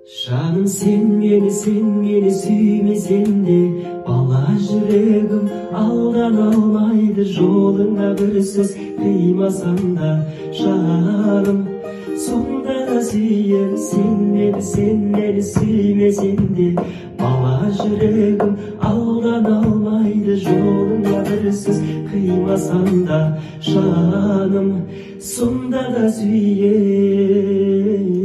Жаным, sen meni süymesen de, bala жүрегім алдана алмайды. Жолыңа бір сөз қимасам да, жаным, сонда да сүйем. Sen meni süymesen de, bala жүрегім алдана алмайды. Жолыңа бір сөз қимасам да, жаным, сонда да сүйем.